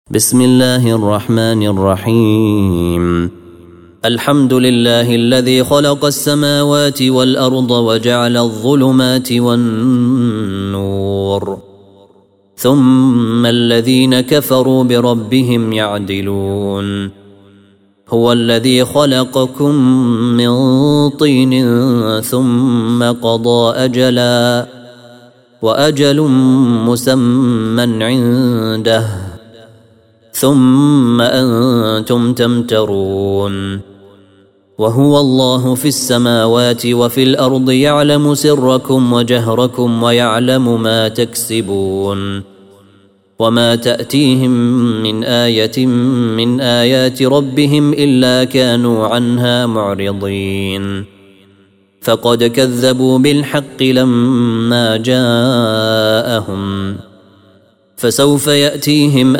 بسم الله الرحمن الرحيم. الحمد لله الذي خلق السماوات والأرض وجعل الظلمات والنور ثم الذين كفروا بربهم يعدلون. هو الذي خلقكم من طين ثم قضى أجلا وأجل مسمى عنده ثم أنتم تمترون. وهو الله في السماوات وفي الأرض يعلم سركم وجهركم ويعلم ما تكسبون. وما تأتيهم من آية من آيات ربهم إلا كانوا عنها معرضين. فقد كذبوا بالحق لما جاءهم فسوف يأتيهم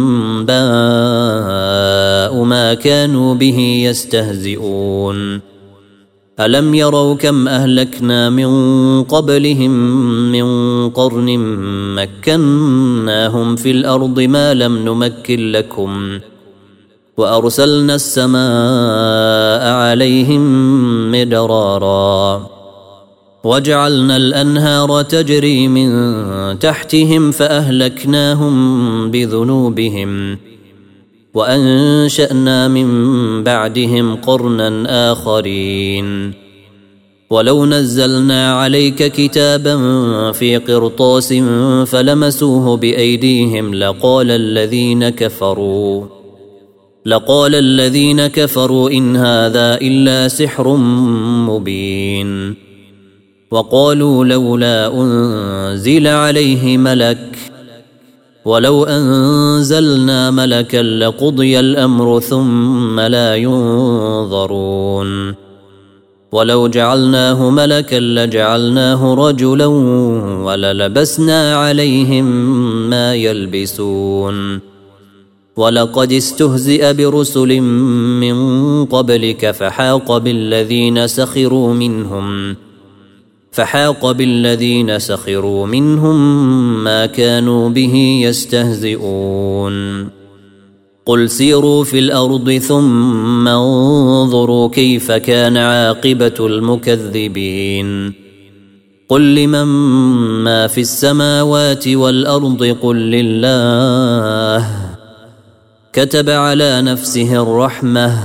أنباء ما كانوا به يستهزئون. ألم يروا كم أهلكنا من قبلهم من قرن مكناهم في الأرض ما لم نمكن لكم وأرسلنا السماء عليهم مدرارا وجعلنا الأنهار تجري من تحتهم فأهلكناهم بذنوبهم وأنشأنا من بعدهم قرنا آخرين. ولو نزلنا عليك كتابا في قرطاس فلمسوه بأيديهم لقال الذين كفروا إن هذا إلا سحر مبين. وقالوا لولا أنزل عليه ملك ولو أنزلنا ملكا لقضي الأمر ثم لا ينظرون. ولو جعلناه ملكا لجعلناه رجلا وللبسنا عليهم ما يلبسون. ولقد استهزئ برسل من قبلك فحاق بالذين سخروا منهم ما كانوا به يستهزئون. قل سيروا في الأرض ثم انظروا كيف كان عاقبة المكذبين. قل لمن ما في السماوات والأرض قل لله كتب على نفسه الرحمة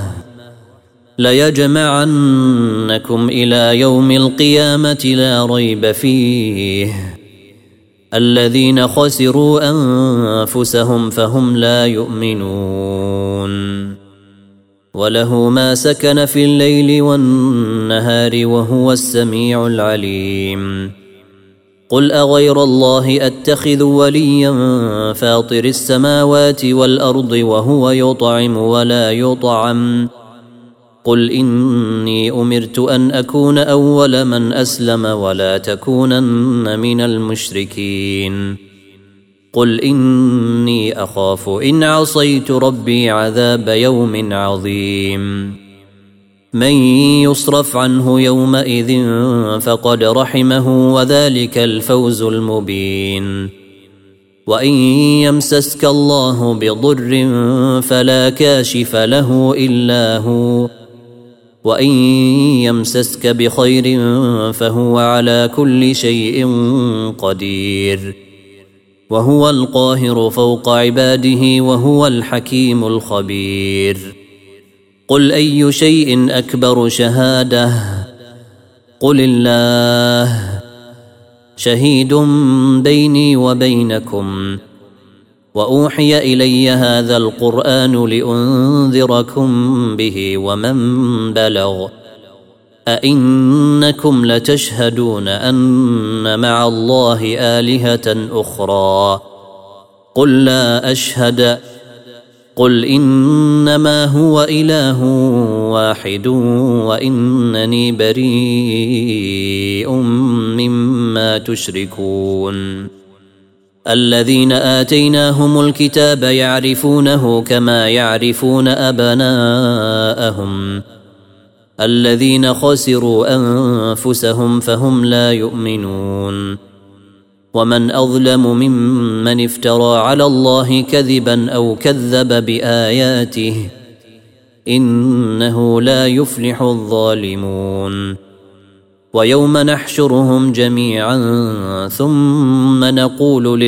ليجمعنكم إلى يوم القيامة لا ريب فيه. الذين خسروا أنفسهم فهم لا يؤمنون. وله ما سكن في الليل والنهار وهو السميع العليم. قل أغير الله أتخذ وليا فاطر السماوات والأرض وهو يطعم ولا يطعم. قل إني أمرت أن أكون أول من أسلم ولا تكونن من المشركين. قل إني أخاف إن عصيت ربي عذاب يوم عظيم. من يصرف عنه يومئذ فقد رحمه وذلك الفوز المبين. وإن يمسسك الله بضر فلا كاشف له إلا هو وإن يمسسك بخير فهو على كل شيء قدير. وهو القاهر فوق عباده وهو الحكيم الخبير. قل أي شيء أكبر شهادة قل الله شهيد بيني وبينكم. وأوحي إلي هذا القرآن لأنذركم به ومن بلغ. أئنكم لتشهدون أن مع الله آلهة أخرى قل لا أشهد. قل إنما هو إله واحد وإنني بريء مما تشركون. الذين آتيناهم الكتاب يعرفونه كما يعرفون أبناءهم. الذين خسروا أنفسهم فهم لا يؤمنون. ومن أظلم ممن افترى على الله كذبا أو كذب بآياته إنه لا يفلح الظالمون ويوم نحشرهم جميعا ثم نقول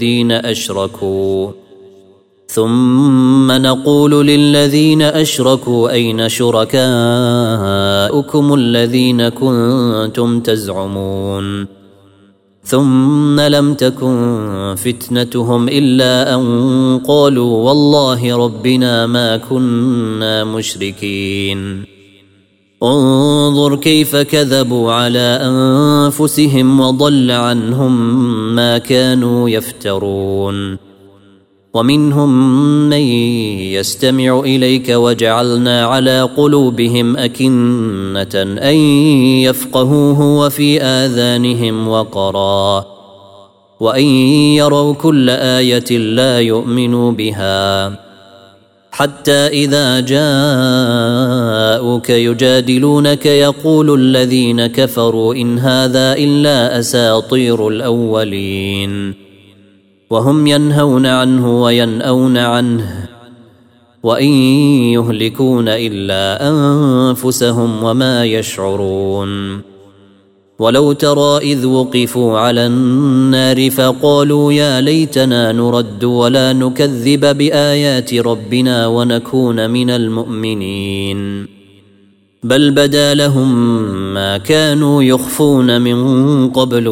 للذين أشركوا أين شركاؤكم الذين كنتم تزعمون ثم لم تكن فتنتهم إلا أن قالوا والله ربنا ما كنا مشركين انظر كيف كذبوا على أنفسهم وضل عنهم ما كانوا يفترون ومنهم من يستمع إليك وجعلنا على قلوبهم أكنة أن يفقهوه وفي آذانهم وقرا وإن يروا كل آية لا يؤمنوا بها حتى إذا جاءوك يجادلونك يقول الذين كفروا إن هذا إلا أساطير الأولين وهم ينهون عنه وينأون عنه وإن يهلكون إلا أنفسهم وما يشعرون ولو ترى إذ وقفوا على النار فقالوا يا ليتنا نرد ولا نكذب بآيات ربنا ونكون من المؤمنين بل بدا لهم ما كانوا يخفون من قبل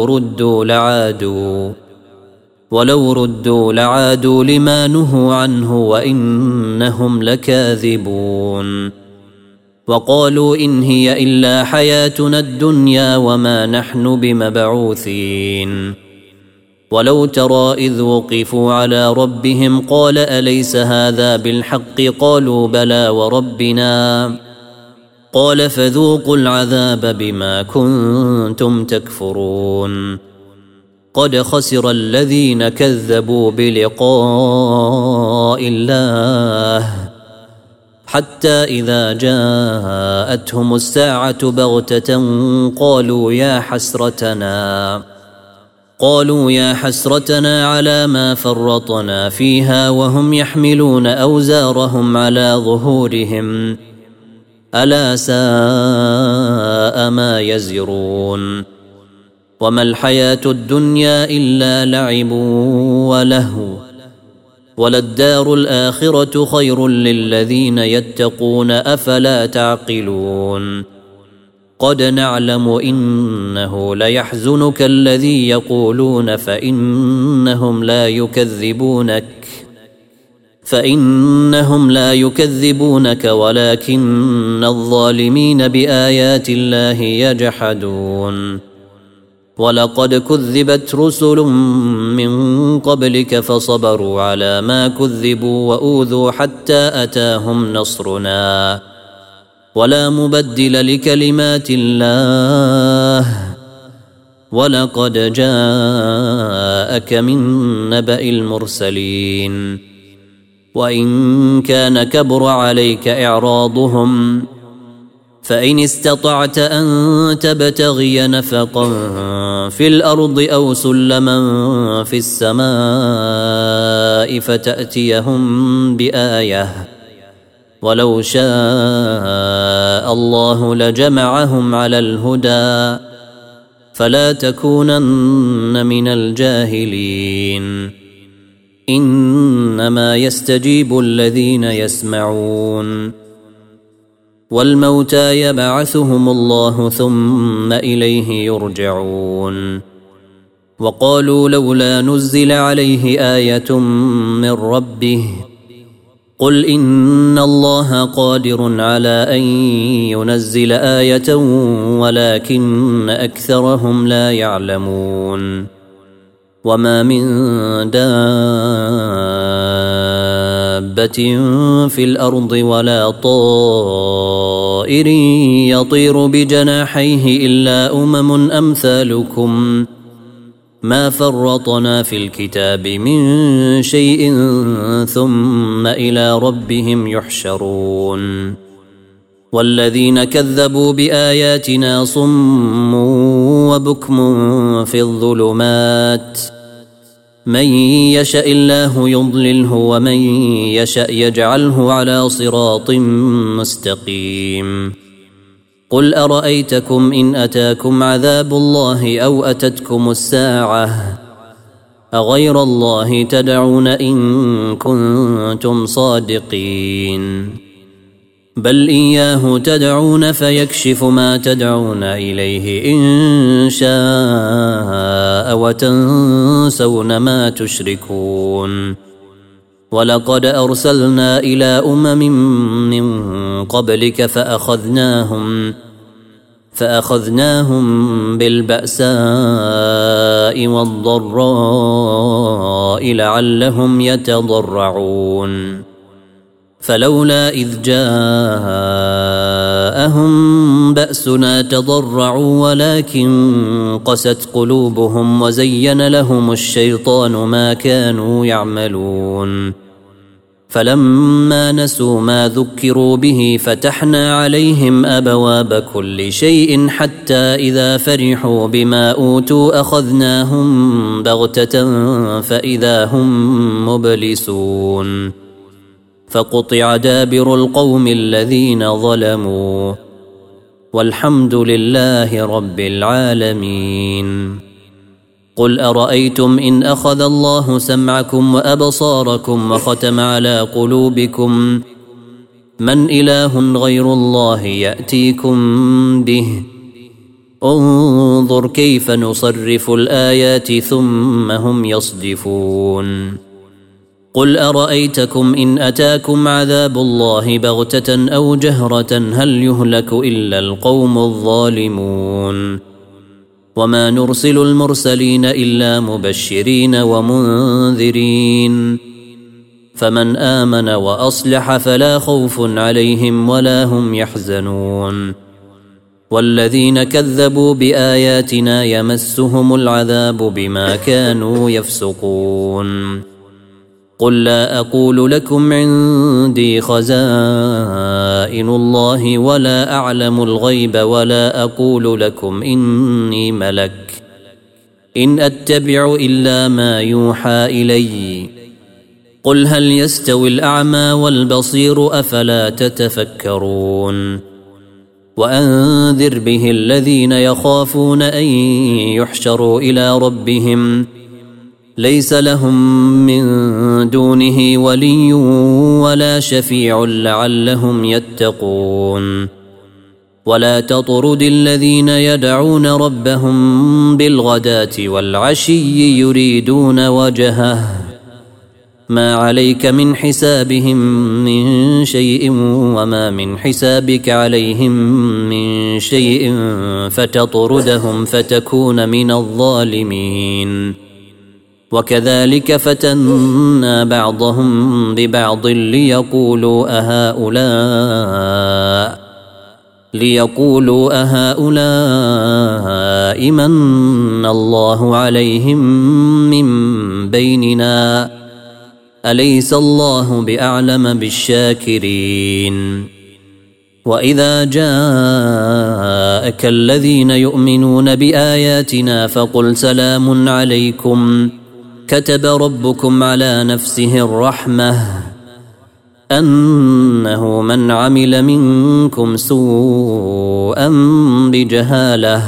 ولو ردوا لعادوا لما نهوا عنه وإنهم لكاذبون وقالوا إن هي إلا حياتنا الدنيا وما نحن بمبعوثين ولو ترى إذ وقفوا على ربهم قال أليس هذا بالحق قالوا بلى وربنا قال فذوقوا العذاب بما كنتم تكفرون قد خسر الذين كذبوا بلقاء الله حتى إذا جاءتهم الساعة بغتة قالوا يا حسرتنا على ما فرطنا فيها وهم يحملون أوزارهم على ظهورهم ألا ساء ما يزرون وما الحياة الدنيا إلا لعب ولهو وللدار الآخرة خير للذين يتقون أفلا تعقلون قد نعلم إنه ليحزنك الذي يقولون فإنهم لا يكذبونك ولكن الظالمين بآيات الله يجحدون ولقد كذبت رسل من قبلك فصبروا على ما كذبوا وأوذوا حتى أتاهم نصرنا ولا مبدل لكلمات الله ولقد جاءك من نبأ المرسلين وإن كان كبر عليك إعراضهم فإن استطعت أن تبتغي نفقا في الأرض أو سلما في السماء فتأتيهم بآية ولو شاء الله لجمعهم على الهدى فلا تكونن من الجاهلين إنما يستجيب الذين يسمعون والموتى يبعثهم الله ثم إليه يرجعون وقالوا لولا نزل عليه آية من ربه قل إن الله قادر على أن ينزل آية ولكن أكثرهم لا يعلمون وما من دابة في الأرض ولا طائر يطير بجناحيه إلا أمم أمثالكم ما فرطنا في الكتاب من شيء ثم إلى ربهم يحشرون والذين كذبوا بآياتنا صم وبكم في الظلمات من يشاء الله يضلله ومن يشاء يجعله على صراط مستقيم قل أرأيتكم إن أتاكم عذاب الله أو أتتكم الساعة أغير الله تدعون إن كنتم صادقين بل إياه تدعون فيكشف ما تدعون إليه إن شاء وتنسون ما تشركون ولقد أرسلنا إلى أمم من قبلك فأخذناهم بالبأساء والضراء لعلهم يتضرعون فلولا إذ جاءهم بأسنا تضرعوا ولكن قست قلوبهم وزين لهم الشيطان ما كانوا يعملون فلما نسوا ما ذكروا به فتحنا عليهم أبواب كل شيء حتى إذا فرحوا بما أوتوا أخذناهم بغتة فإذا هم مبلسون فقطع دابر القوم الذين ظلموا والحمد لله رب العالمين قل أرأيتم إن أخذ الله سمعكم وأبصاركم وختم على قلوبكم من إله غير الله يأتيكم به انظر كيف نصرف الآيات ثم هم يصدفون قل أرأيتكم إن أتاكم عذاب الله بغتة أو جهرة هل يهلك إلا القوم الظالمون وما نرسل المرسلين إلا مبشرين ومنذرين فمن آمن وأصلح فلا خوف عليهم ولا هم يحزنون والذين كذبوا بآياتنا يمسهم العذاب بما كانوا يفسقون قل لا أقول لكم عندي خزائن الله ولا أعلم الغيب ولا أقول لكم إني ملك إن أتبع إلا ما يوحى إلي قل هل يستوي الأعمى والبصير أفلا تتفكرون وأنذر به الذين يخافون أن يحشروا إلى ربهم ليس لهم من دونه ولي ولا شفيع لعلهم يتقون ولا تطرد الذين يدعون ربهم بالغداة والعشي يريدون وجهه ما عليك من حسابهم من شيء وما من حسابك عليهم من شيء فتطردهم فتكون من الظالمين وكذلك فتنا بعضهم ببعض ليقولوا أهؤلاء من الله عليهم من بيننا أليس الله بأعلم بالشاكرين وإذا جاءك الذين يؤمنون بآياتنا فقل سلام عليكم كتب ربكم على نفسه الرحمة أنه من عمل منكم سوءا بجهالة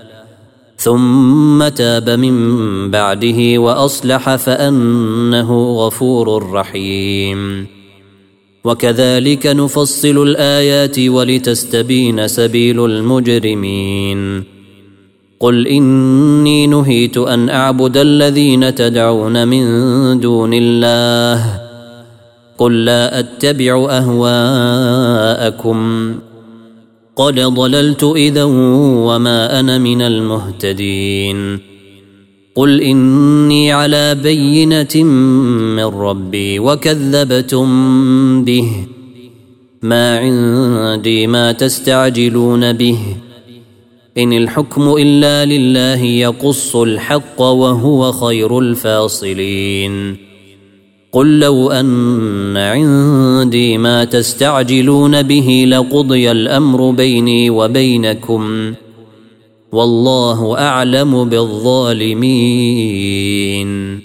ثم تاب من بعده وأصلح فأنه غفور رحيم وكذلك نفصل الآيات ولتستبين سبيل المجرمين قل إني نهيت أن أعبد الذين تدعون من دون الله قل لا أتبع أهواءكم قد ضللت إذا وما أنا من المهتدين قل إني على بينة من ربي وكذبتم به ما عندي ما تستعجلون به إن الحكم إلا لله يقص الحق وهو خير الفاصلين قل لو أن عندي ما تستعجلون به لقضي الأمر بيني وبينكم والله أعلم بالظالمين.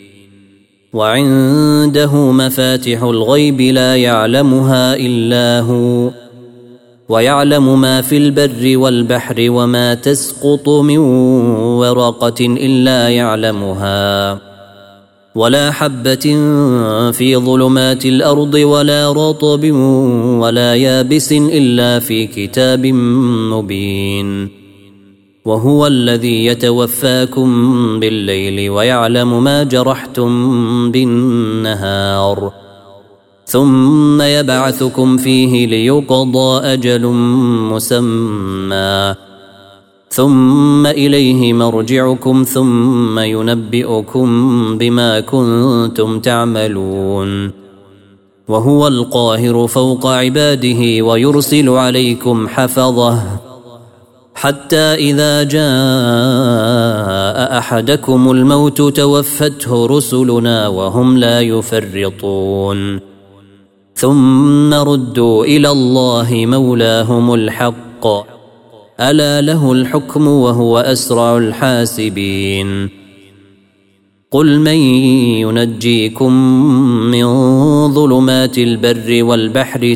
وعنده مفاتح الغيب لا يعلمها إلا هو، ويعلم ما في البر والبحر، وما تسقط من ورقة إلا يعلمها، ولا حبة في ظلمات الأرض، ولا رطب ولا يابس إلا في كتاب مبين. وهو الذي يتوفاكم بالليل ويعلم ما جرحتم بالنهار، ثم يبعثكم فيه ليقضى أجل مسمى، ثم إليه مرجعكم ثم ينبئكم بما كنتم تعملون. وهو القاهر فوق عباده ويرسل عليكم حفظه، حتى إذا جاء أحدكم الموت توفته رسلنا وهم لا يفرطون، ثم ردوا إلى الله مولاهم الحق، ألا له الحكم وهو أسرع الحاسبين. قل من ينجيكم من ظلمات البر والبحر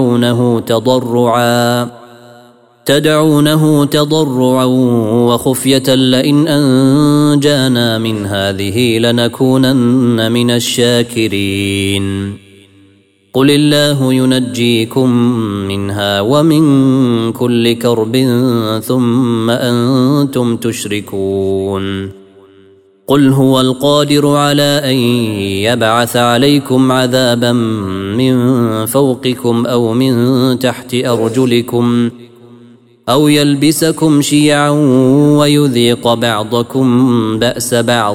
تدعونه تضرعا وخفية لئن أنجانا من هذه لنكونن من الشاكرين. قل الله ينجيكم منها ومن كل كرب ثم أنتم تشركون. قل هو القادر على أن يبعث عليكم عذابا من فوقكم أو من تحت أرجلكم أو يلبسكم شيعا ويذيق بعضكم بأس بعض.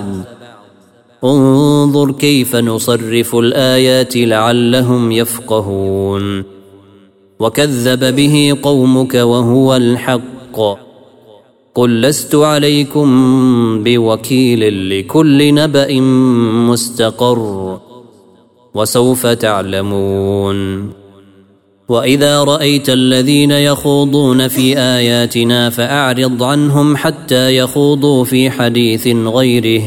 انظر كيف نصرف الآيات لعلهم يفقهون. وكذب به قومك وهو الحق. قل لست عليكم بوكيل، لكل نبأ مستقر، وسوف تعلمون. وإذا رأيت الذين يخوضون في آياتنا فأعرض عنهم حتى يخوضوا في حديث غيره،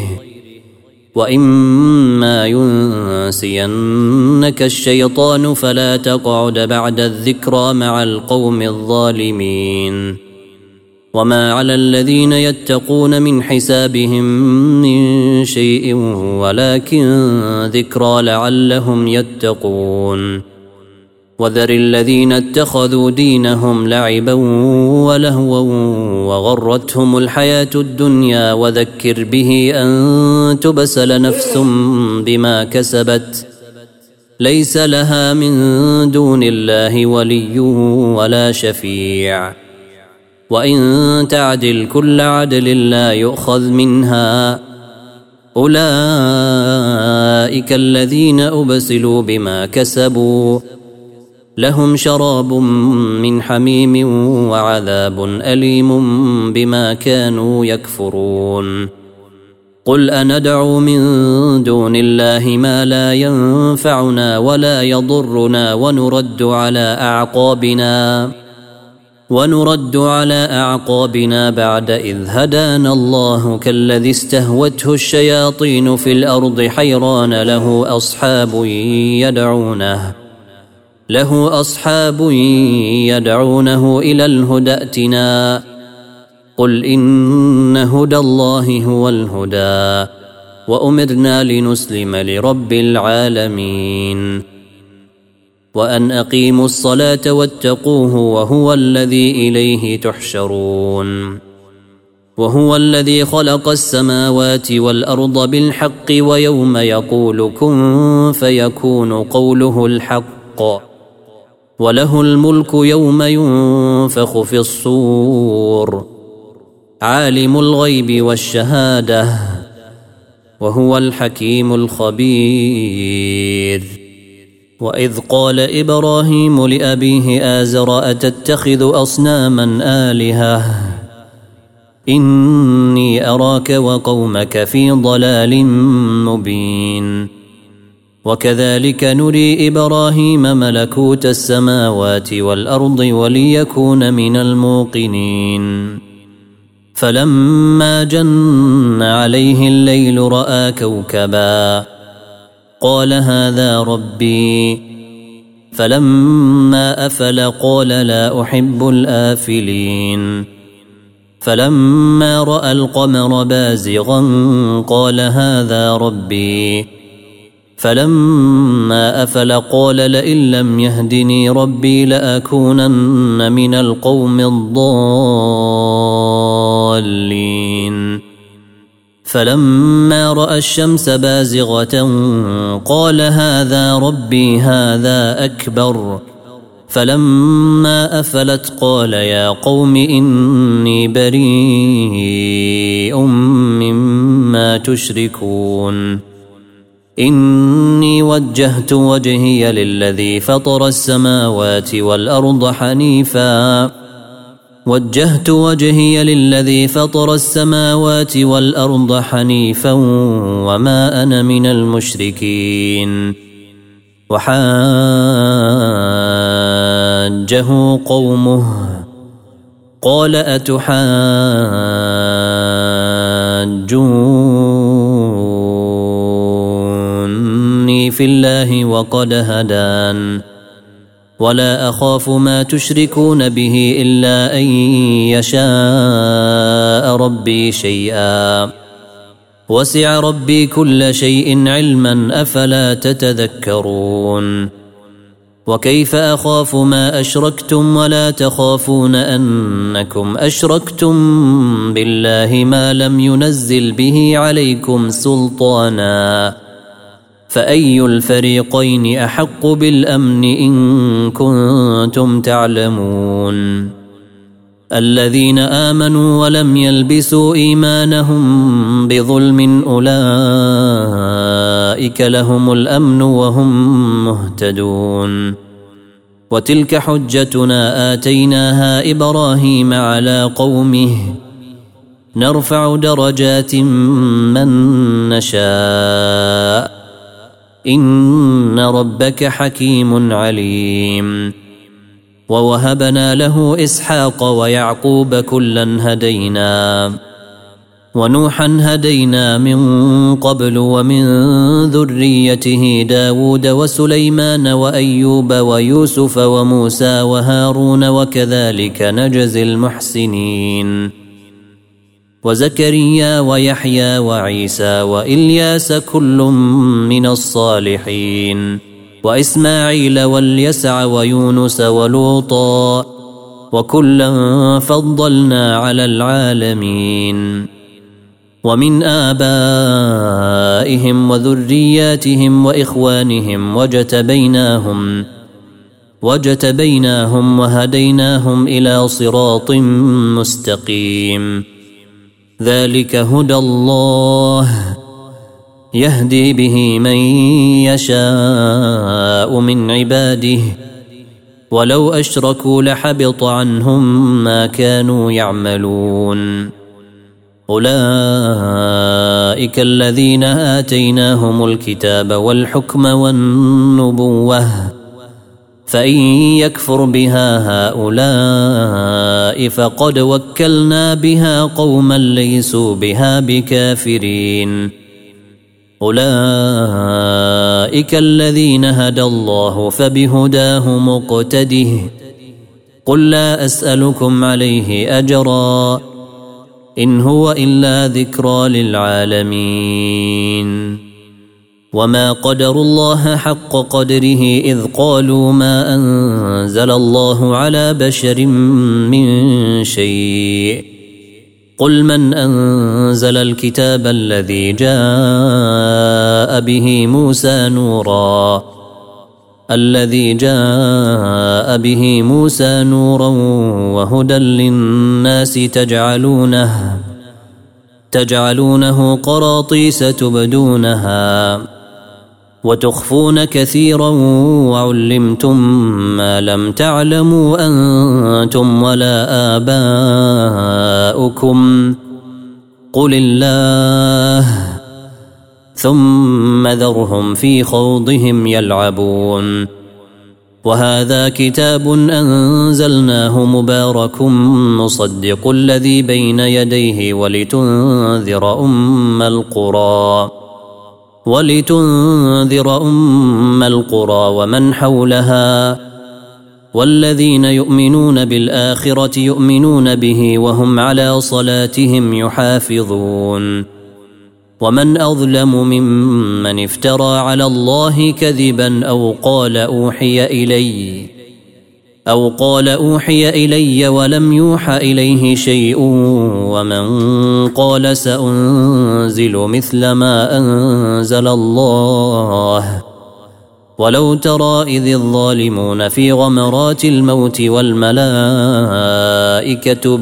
وإما ينسينك الشيطان فلا تقعد بعد الذكرى مع القوم الظالمين. وما على الذين يتقون من حسابهم من شيء ولكن ذكرى لعلهم يتقون. وذر الذين اتخذوا دينهم لعبا ولهوا وغرتهم الحياة الدنيا، وذكر به أن تبسل نفس بما كسبت ليس لها من دون الله ولي ولا شفيع، وإن تعدل كل عدل لا يؤخذ منها. أولئك الذين أبسلوا بما كسبوا، لهم شراب من حميم وعذاب أليم بما كانوا يكفرون. قل أندعو من دون الله ما لا ينفعنا ولا يضرنا ونرد على أعقابنا بعد إذ هدانا الله، كالذي استهوته الشياطين في الأرض حيران له أصحاب يدعونه إلى الهدى ائتنا. قل إن هدى الله هو الهدى، وأمرنا لنسلم لرب العالمين، وأن أقيموا الصلاة واتقوه وهو الذي إليه تحشرون. وهو الذي خلق السماوات والأرض بالحق، ويوم يقول كن فيكون قوله الحق، وله الملك يوم ينفخ في الصور، عالم الغيب والشهادة، وهو الحكيم الخبير. وإذ قال إبراهيم لأبيه آزر أتتخذ أصناما آلهة إني أراك وقومك في ضلال مبين. وكذلك نري إبراهيم ملكوت السماوات والأرض وليكون من الموقنين. فلما جن عليه الليل رأى كوكبا قال هذا ربي فلما أفل قال لا أحب الآفلين فلما رأى القمر بازغا قال هذا ربي فلما أفل قال لئن لم يهدني ربي لأكونن من القوم الضالين فلما رأى الشمس بازغة قال هذا ربي هذا أكبر فلما أفلت قال يا قوم إني بريء مما تشركون إني وجهت وجهي للذي فطر السماوات والأرض حنيفا وما أنا من المشركين وحاجه قومه قال أتحاجوني في الله وقد هدان ولا أخاف ما تشركون به إلا أن يشاء ربي شيئا وسع ربي كل شيء علما أفلا تتذكرون وكيف أخاف ما أشركتم ولا تخافون أنكم أشركتم بالله ما لم ينزل به عليكم سلطانا فأي الفريقين أحق بالأمن إن كنتم تعلمون الذين آمنوا ولم يلبسوا إيمانهم بظلم أولئك لهم الأمن وهم مهتدون وتلك حجتنا آتيناها إبراهيم على قومه نرفع درجات من نشاء إن ربك حكيم عليم ووهبنا له إسحاق ويعقوب كلا هدينا ونوحا هدينا من قبل ومن ذريته داود وسليمان وأيوب ويوسف وموسى وهارون وكذلك نجزي المحسنين وزكريا ويحيى وعيسى وإلياس كل من الصالحين وإسماعيل واليسع ويونس ولوطا وكلا فضلنا على العالمين ومن آبائهم وذرياتهم وإخوانهم وجتبيناهم وهديناهم إلى صراط مستقيم ذلك هدى الله يهدي به من يشاء من عباده ولو أشركوا لحبط عنهم ما كانوا يعملون أولئك الذين آتيناهم الكتاب والحكم والنبوة فإن يكفر بها هؤلاء فقد وكلنا بها قوما ليسوا بها بكافرين أولئك الذين هدى الله فبهداه مقتده قل لا أسألكم عليه أجرا إن هو إلا ذكرى للعالمين وما قدروا الله حق قدره إذ قالوا ما أنزل الله على بشر من شيء قل من أنزل الكتاب الذي جاء به موسى نورا وهدى للناس تجعلونه قراطيس تبدونها وتخفون كثيرا وعلمتم ما لم تعلموا أنتم ولا آباؤكم قل الله ثم ذرهم في خوضهم يلعبون وهذا كتاب أنزلناه مبارك مصدق الذي بين يديه ولتنذر أم القرى ومن حولها والذين يؤمنون بالآخرة يؤمنون به وهم على صلاتهم يحافظون ومن أظلم ممن افترى على الله كذبا أو قال أوحي إلي ولم يوحى إليه شيء ومن قال سأنزل مثل ما أنزل الله ولو ترى إذ الظالمون في غمرات الموت والملائكة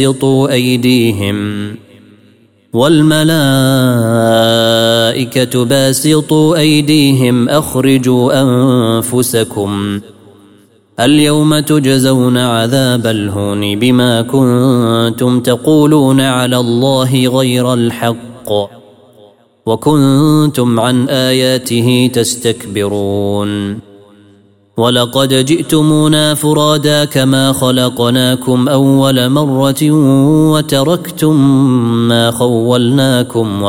باسطوا أيديهم أخرجوا أنفسكم اليوم تجزون عذاب الهون بما كنتم تقولون على الله غير الحق وكنتم عن آياته تستكبرون ولقد جئتمونا فرادا كما خلقناكم أول مرة وتركتم ما خولناكم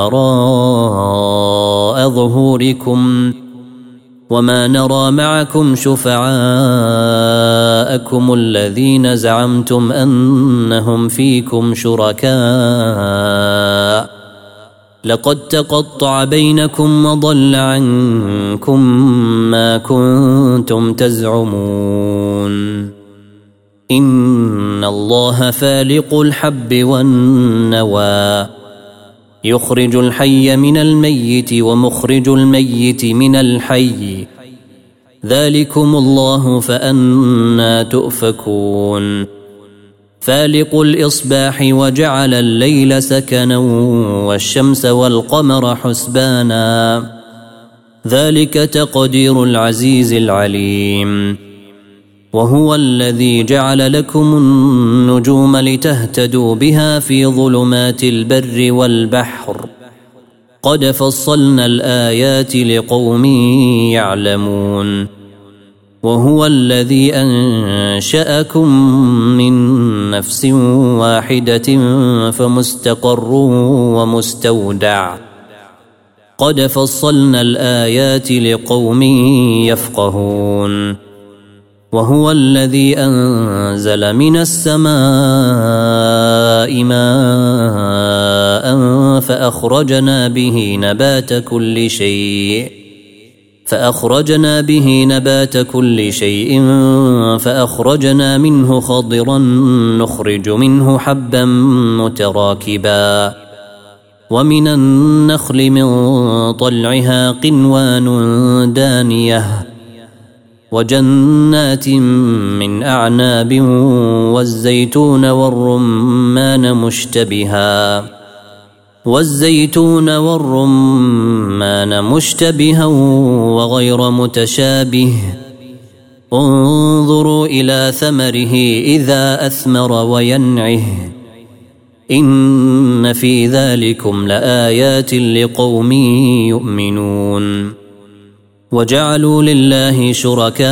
وراء ظهوركم وما نرى معكم شفعاءكم الذين زعمتم أنهم فيكم شركاء لقد تقطع بينكم وضل عنكم ما كنتم تزعمون إن الله فالق الحب والنوى يخرج الحي من الميت ومخرج الميت من الحي ذلكم الله فأنى تؤفكون فالق الإصباح وجعل الليل سكنا والشمس والقمر حسبانا ذلك تقدير العزيز العليم وهو الذي جعل لكم النجوم لتهتدوا بها في ظلمات البر والبحر قد فصلنا الآيات لقوم يعلمون وهو الذي أنشأكم من نفس واحدة فمستقر ومستودع قد فصلنا الآيات لقوم يفقهون وهو الذي أنزل من السماء ماء فأخرجنا به نبات كل شيء فأخرجنا منه خضرا نخرج منه حبا متراكبا ومن النخل من طلعها قنوان دانية وجنات من أعناب والزيتون والرمان مشتبها وغير متشابه انظروا إلى ثمره إذا أثمر وينعه إن في ذلكم لآيات لقوم يؤمنون وجعلوا لله شركاء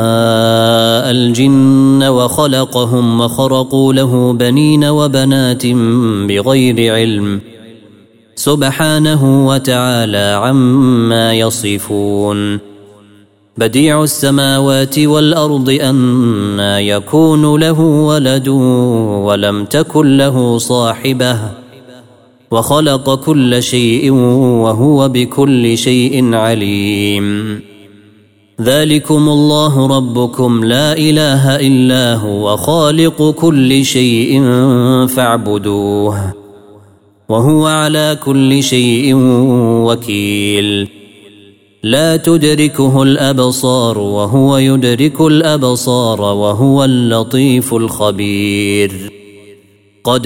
الجن وخلقهم وخرقوا له بنين وبنات بغير علم سبحانه وتعالى عما يصفون بديع السماوات والأرض أنى يكون له ولد ولم تكن له صاحبة وخلق كل شيء وهو بكل شيء عليم ذلكم الله ربكم لا إله إلا هو خالق كل شيء فاعبدوه وهو على كل شيء وكيل لا تدركه الأبصار وهو يدرك الأبصار وهو اللطيف الخبير قد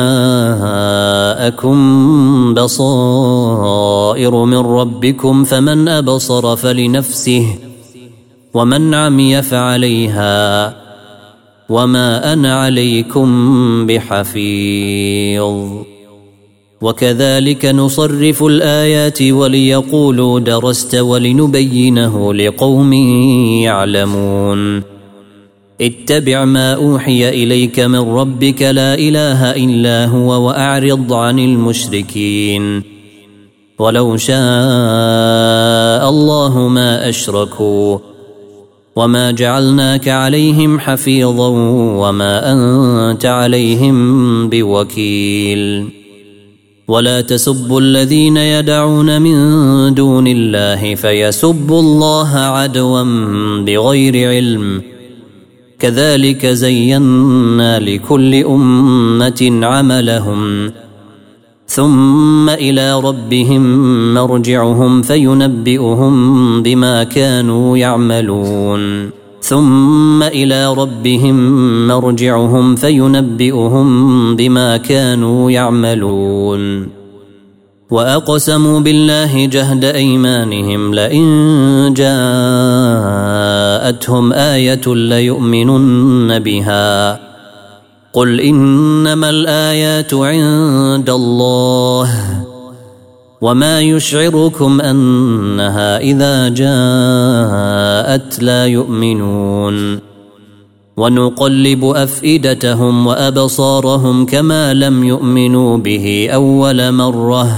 جاءكم بصائر من ربكم فمن أبصر فلنفسه ومن عمي فعليها وما أنا عليكم بحفيظ وكذلك نصرف الآيات وليقولوا درست ولنبينه لقوم يعلمون اتبع ما أوحي إليك من ربك لا إله إلا هو وأعرض عن المشركين ولو شاء الله ما أشركوا وما جعلناك عليهم حفيظا وما أنت عليهم بوكيل ولا تسبوا الذين يدعون من دون الله فيسبوا الله عدوا بغير علم كذلك زينا لكل أمة عملهم ثم إلى ربهم مرجعهم فينبئهم بما كانوا يعملون وأقسموا بالله جهد أيمانهم لئن جاءتهم آية ليؤمنن بها قل إنما الآيات عند الله وما يشعركم أنها إذا جاءت لا يؤمنون ونقلب أفئدتهم وأبصارهم كما لم يؤمنوا به أول مرة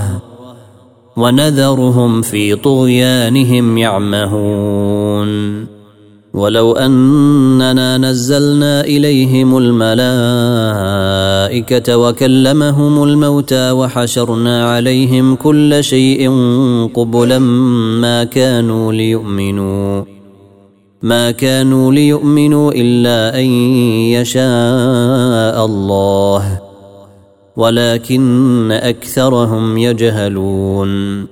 ونذرهم في طغيانهم يعمهون ولو أننا نزلنا إليهم الملائكة وكلمهم الموتى وحشرنا عليهم كل شيء قبلا ما كانوا ليؤمنوا إلا أن يشاء الله ولكن أكثرهم يجهلون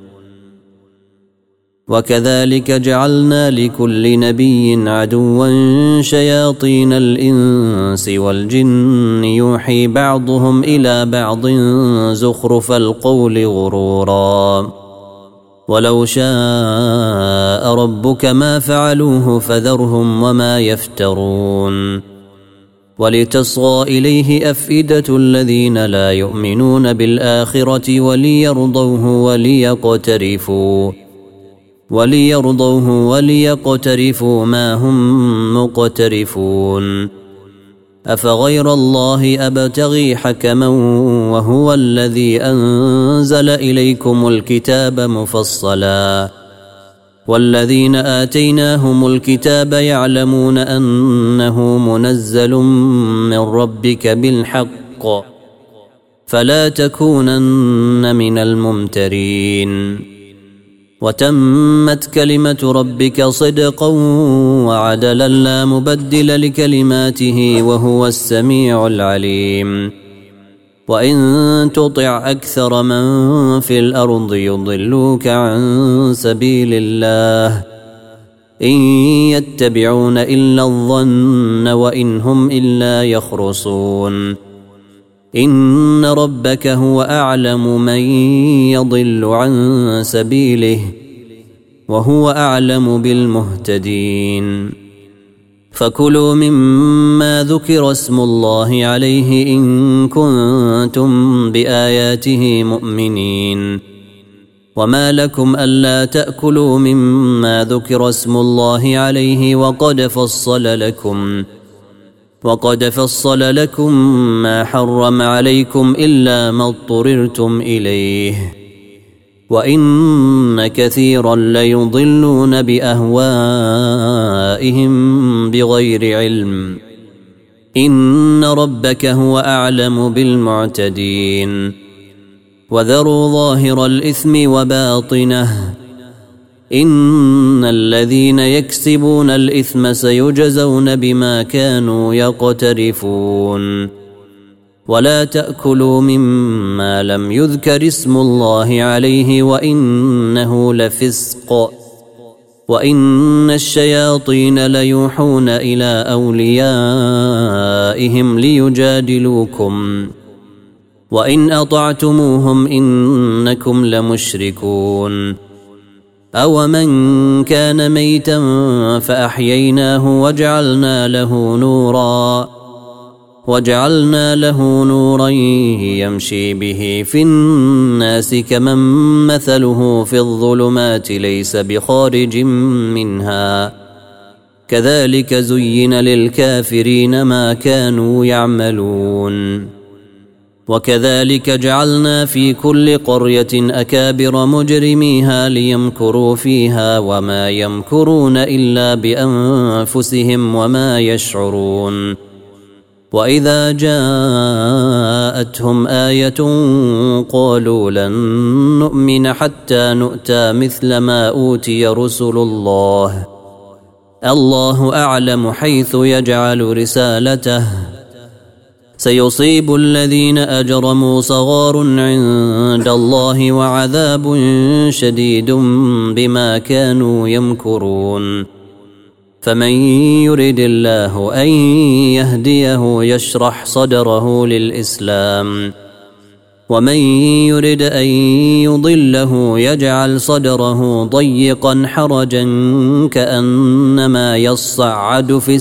وكذلك جعلنا لكل نبي عدوا شياطين الإنس والجن يوحي بعضهم إلى بعض زخرف القول غرورا ولو شاء ربك ما فعلوه فذرهم وما يفترون ولتصغى إليه أفئدة الذين لا يؤمنون بالآخرة وليرضوه وليقترفوا ما هم مقترفون أفغير الله أبتغي حكما وهو الذي أنزل إليكم الكتاب مفصلا والذين آتيناهم الكتاب يعلمون أنه منزل من ربك بالحق فلا تكونن من الممترين وتمت كلمة ربك صدقا وعدلا لا مبدل لكلماته وهو السميع العليم وإن تطع أكثر من في الأرض يضلوك عن سبيل الله إن يتبعون إلا الظن وإن هم إلا يخرصون إن ربك هو أعلم من يضل عن سبيله وهو أعلم بالمهتدين فكلوا مما ذكر اسم الله عليه إن كنتم بآياته مؤمنين وما لكم ألا تأكلوا مما ذكر اسم الله عليه وقد فصل لكم ما حرم عليكم إلا ما اضطررتم إليه وإن كثيرا ليضلون بأهوائهم بغير علم إن ربك هو أعلم بالمعتدين وذروا ظاهر الإثم وباطنه إن الذين يكسبون الإثم سيجزون بما كانوا يقترفون ولا تأكلوا مما لم يذكر اسم الله عليه وإنه لفسق وإن الشياطين ليوحون إلى أوليائهم ليجادلوكم وإن أطعتموهم إنكم لمشركون أومن كان ميتا فأحييناه وجعلنا له نورا وجعلنا له نورا يمشي به في الناس كمن مثله في الظلمات ليس بخارج منها كذلك زين للكافرين ما كانوا يعملون وكذلك جعلنا في كل قرية أكابر مجرميها ليمكروا فيها وما يمكرون إلا بأنفسهم وما يشعرون وإذا جاءتهم آية قالوا لن نؤمن حتى نؤتى مثل ما أوتي رسل الله أعلم حيث يجعل رسالته سيصيب الذين أجرموا صغار عند الله وعذاب شديد بما كانوا يمكرون فمن يرد الله أن يهديه يشرح صدره للإسلام ومن يرد أن يضله يجعل صدره ضيقا حرجا كأنما يصعد في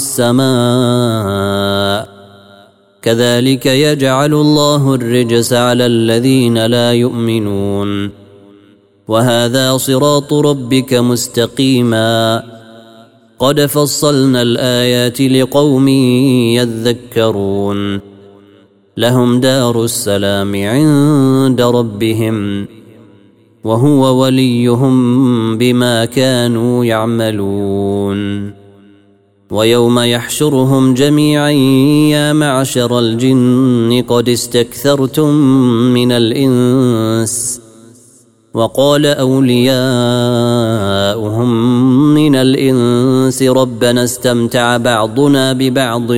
السماء كذلك يجعل الله الرجس على الذين لا يؤمنون وهذا صراط ربك مستقيما قد فصلنا الآيات لقوم يذكرون لهم دار السلام عند ربهم وهو وليهم بما كانوا يعملون ويوم يحشرهم جميعا يا معشر الجن قد استكثرتم من الإنس وقال أولياؤهم من الإنس ربنا استمتع بعضنا ببعض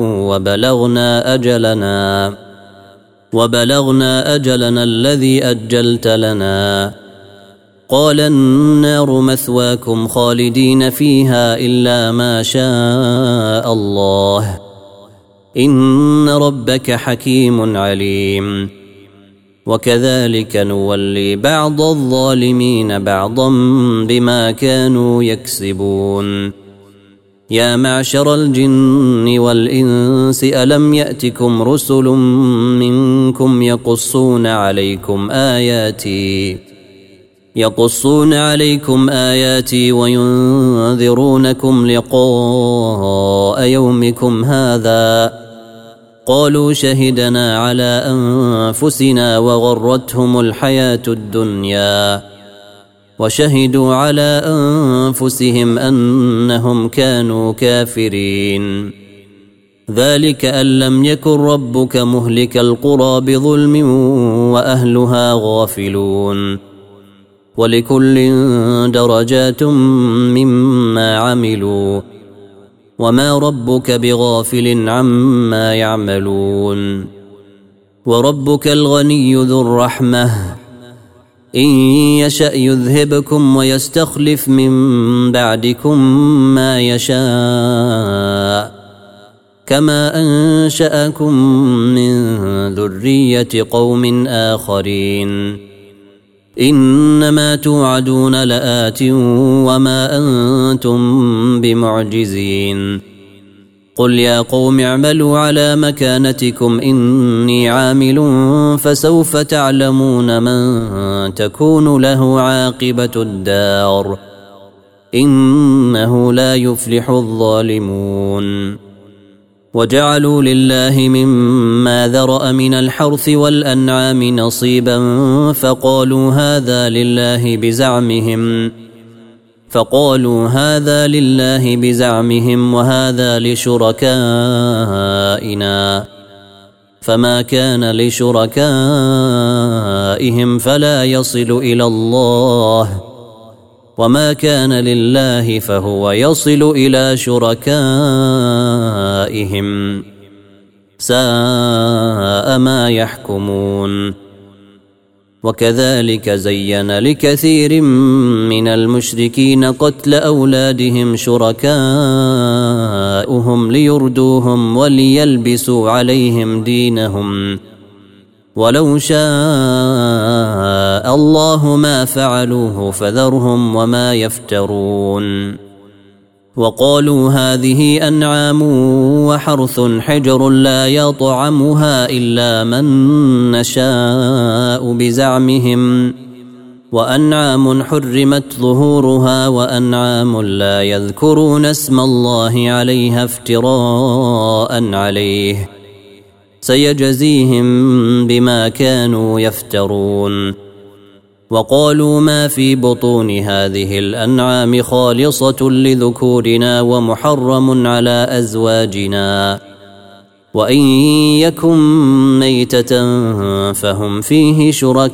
وبلغنا أجلنا الذي أجلت لنا قال النار مثواكم خالدين فيها إلا ما شاء الله إن ربك حكيم عليم وكذلك نولي بعض الظالمين بعضا بما كانوا يكسبون يا معشر الجن والإنس ألم يأتكم رسل منكم يقصون عليكم آياتي وينذرونكم لقاء يومكم هذا قالوا شهدنا على أنفسنا وغرتهم الحياة الدنيا وشهدوا على أنفسهم أنهم كانوا كافرين ذلك أن لم يكن ربك مهلك القرى بظلم وأهلها غافلون ولكل درجات مما عملوا وما ربك بغافل عما يعملون وربك الغني ذو الرحمة إن يشأ يذهبكم ويستخلف من بعدكم ما يشاء كما أنشأكم من ذرية قوم آخرين إنما توعدون لآت وما أنتم بمعجزين قل يا قوم اعملوا على مكانتكم إني عامل فسوف تعلمون من تكون له عاقبة الدار إنه لا يفلح الظالمون وجعلوا لله مما ذرأ من الحرث والأنعام نصيبا فقالوا هذا لله بزعمهم وهذا لشركائنا فما كان لشركائهم فلا يصل إلى الله وما كان لله فهو يصل إلى شركائهم ساء ما يحكمون وكذلك زين لكثير من المشركين قتل أولادهم شركاؤهم ليردوهم وليلبسوا عليهم دينهم ولو شاء الله ما فعلوه فذرهم وما يفترون وقالوا هذه أنعام وحرث حجر لا يطعمها إلا من نشاء بزعمهم، وأنعام حرمت ظهورها وأنعام لا يذكرون اسم الله عليها افتراء عليه، سيجزيهم بما كانوا يفترون. وقالوا ما في بطون هذه الأنعام خالصة لذكورنا ومحرم على أزواجنا، وإن يكن ميتة فهم فيه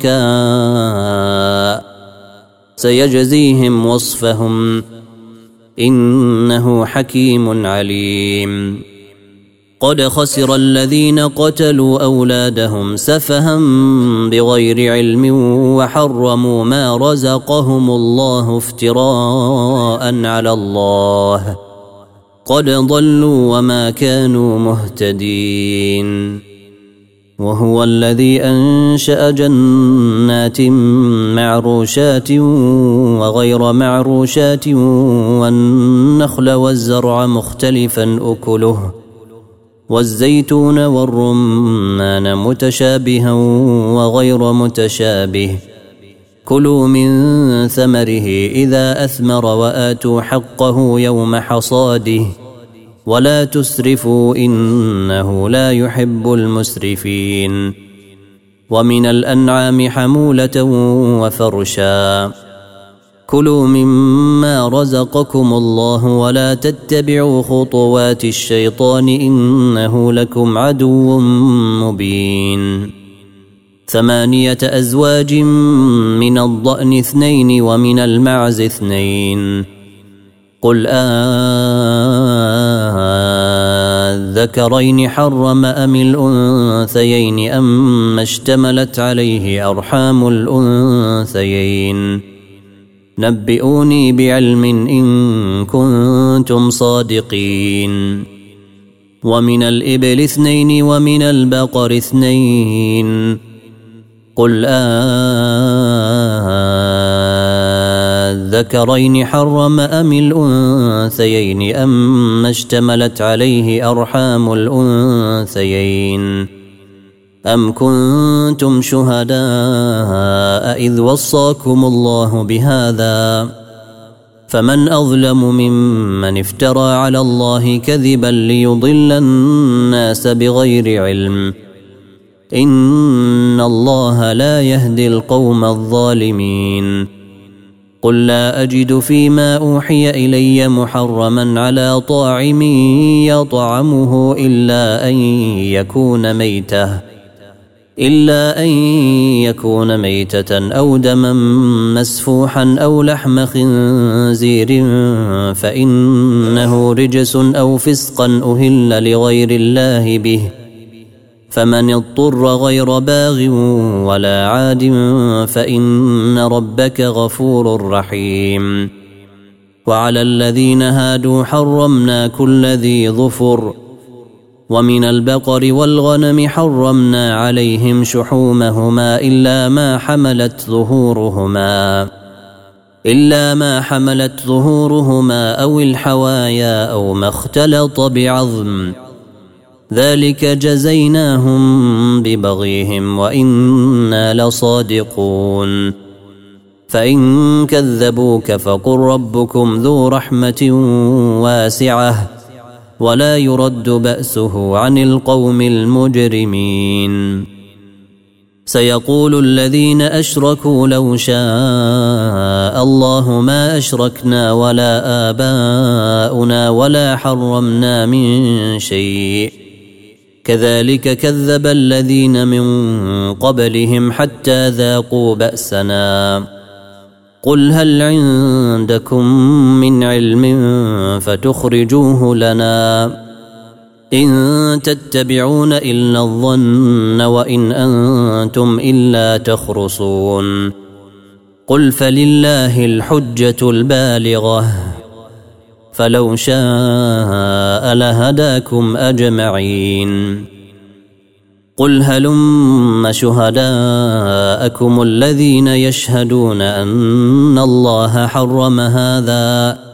شركاء، سيجزيهم وصفهم إنه حكيم عليم. قد خسر الذين قتلوا أولادهم سفها بغير علم وحرموا ما رزقهم الله افتراء على الله، قد ضلوا وما كانوا مهتدين. وهو الذي أنشأ جنات معروشات وغير معروشات والنخل والزرع مختلفا أكله والزيتون والرمان متشابها وغير متشابه، كلوا من ثمره إذا أثمر وآتوا حقه يوم حصاده ولا تسرفوا إنه لا يحب المسرفين. ومن الأنعام حمولة وفرشا، كلوا مما رزقكم الله ولا تتبعوا خطوات الشيطان إنه لكم عدو مبين. 8 أزواج من الضأن 2 ومن المعز 2، قل الذكرين حرم أم الأنثيين أم اشتملت عليه أرحام الأنثيين، نبئوني بعلم إن كنتم صادقين. ومن الإبل 2 ومن البقر 2، قل الذكرين حرم أم الأنثيين أم اشتملت عليه أرحام الأنثيين، أم كنتم شهداء إذ وصاكم الله بهذا، فمن أظلم ممن افترى على الله كذبا ليضل الناس بغير علم، إن الله لا يهدي القوم الظالمين. قل لا أجد فيما أوحي إلي محرما على طاعم يطعمه إلا أن يكون ميتة أو دما مسفوحا أو لحم خنزير فإنه رجس أو فسقا أهل لغير الله به، فمن اضطر غير باغ ولا عاد فإن ربك غفور رحيم. وعلى الذين هادوا حرمنا كل ذي ظفر، ومن البقر والغنم حرمنا عليهم شحومهما إلا ما حملت ظهورهما أو الحوايا أو ما اختلط بعظم، ذلك جزيناهم ببغيهم وإنا لصادقون. فإن كذبوك فقل ربكم ذو رحمة واسعة ولا يرد بأسه عن القوم المجرمين. سيقول الذين أشركوا لو شاء الله ما أشركنا ولا آباؤنا ولا حرمنا من شيء، كذلك كذب الذين من قبلهم حتى ذاقوا بأسنا. قل هل عندكم من علم فتخرجوه لنا، إن تتبعون إلا الظن وإن أنتم إلا تخرصون. قل فلله الحجة البالغة، فلو شاء لهداكم أجمعين. قل هلم شهداءكم الذين يشهدون أن الله حرم هذا،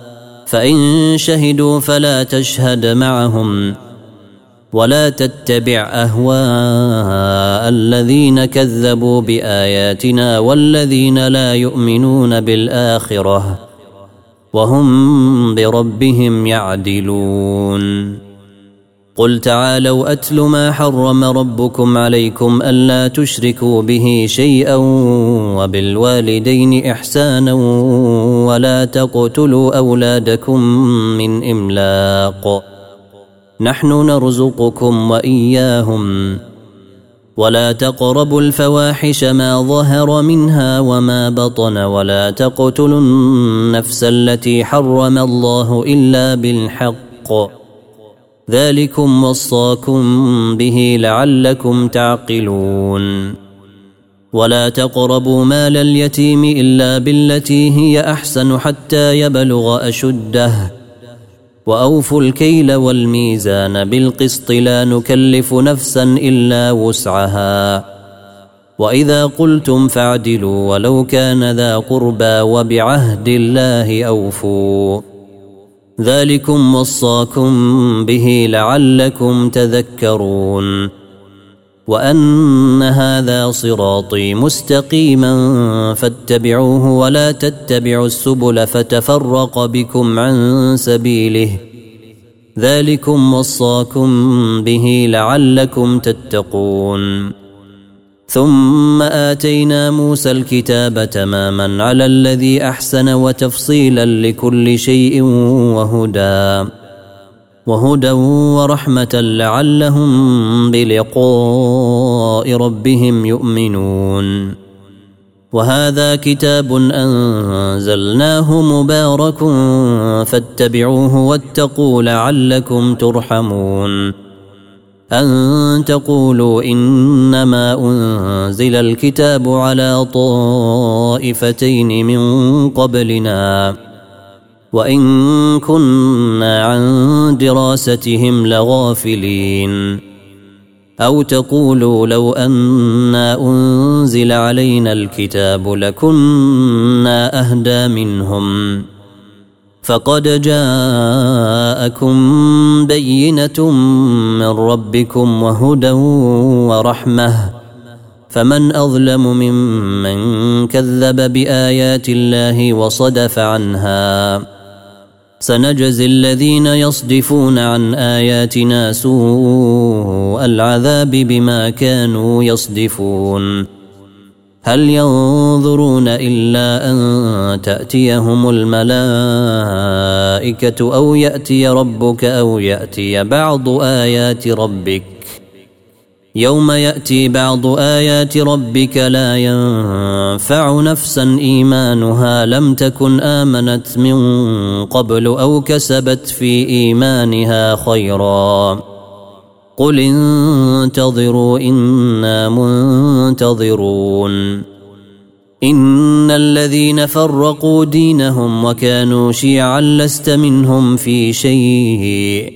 فإن شهدوا فلا تشهد معهم ولا تتبع أهواء الذين كذبوا بآياتنا والذين لا يؤمنون بالآخرة وهم بربهم يعدلون. قل تعالوا أتل ما حرم ربكم عليكم ألا تشركوا به شيئا وبالوالدين إحسانا ولا تقتلوا أولادكم من إملاق نحن نرزقكم وإياهم ولا تقربوا الفواحش ما ظهر منها وما بطن ولا تقتلوا النفس التي حرم الله إلا بالحق ذلكم وصاكم به لعلكم تعقلون. ولا تقربوا مال اليتيم إلا بالتي هي أحسن حتى يبلغ أشده وأوفوا الكيل والميزان بالقسط لا نكلف نفسا إلا وسعها وإذا قلتم فاعدلوا ولو كان ذا قربى وبعهد الله أوفوا ذلكم وصاكم به لعلكم تذكرون. وأن هذا صراطي مستقيما فاتبعوه ولا تتبعوا السبل فتفرق بكم عن سبيله ذلكم وصاكم به لعلكم تتقون. ثم آتينا موسى الكتاب تماما على الذي أحسن وتفصيلا لكل شيء وهدى ورحمة لعلهم بلقاء ربهم يؤمنون. وهذا كتاب أنزلناه مبارك فاتبعوه واتقوا لعلكم ترحمون. أن تقولوا إنما أنزل الكتاب على طائفتين من قبلنا وإن كنا عن دراستهم لغافلين أو تقولوا لو أنا أنزل علينا الكتاب لكنا أهدى منهم فقد جاءكم بينة من ربكم وهدى ورحمة فمن أظلم ممن كذب بآيات الله وصدف عنها سنجزي الذين يصدفون عن آياتنا سوء العذاب بما كانوا يصدفون. هل ينظرون إلا أن تأتيهم الملائكة أو يأتي ربك أو يأتي بعض آيات ربك يوم يأتي بعض آيات ربك لا ينفع نفسا إيمانها لم تكن آمنت من قبل أو كسبت في إيمانها خيرا قل انتظروا إنا منتظرون. إن الذين فرقوا دينهم وكانوا شيعا لست منهم في شيء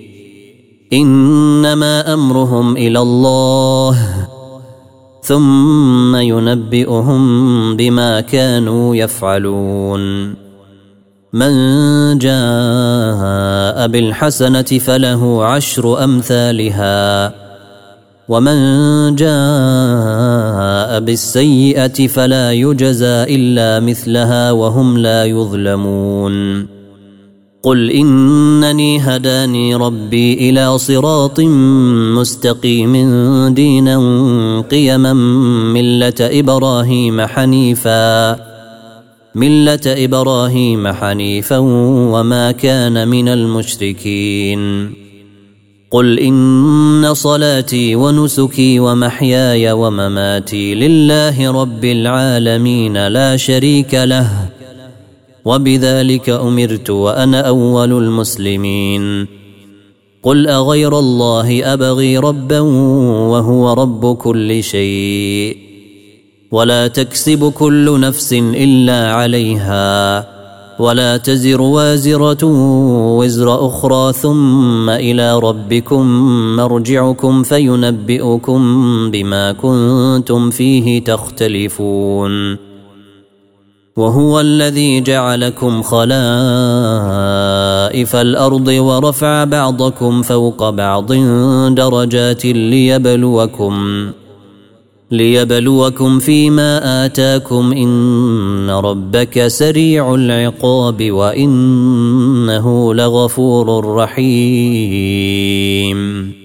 إنما أمرهم إلى الله ثم ينبئهم بما كانوا يفعلون. من جاء بالحسنة فله 10 أمثالها ومن جاء بالسيئة فلا يجزى إلا مثلها وهم لا يظلمون. قل إنني هداني ربي إلى صراط مستقيم دينا قيما ملة إبراهيم حنيفا وما كان من المشركين. قل إن صلاتي ونسكي ومحياي ومماتي لله رب العالمين لا شريك له وبذلك أمرت وأنا أول المسلمين. قل أغير الله أبغي ربا وهو رب كل شيء ولا تكسب كل نفس إلا عليها ولا تزر وازرة وزر أخرى ثم إلى ربكم مرجعكم فينبئكم بما كنتم فيه تختلفون. وهو الذي جعلكم خلائف الأرض ورفع بعضكم فوق بعض درجات ليبلوكم فيما آتاكم إن ربك سريع العقاب وإنه لغفور رحيم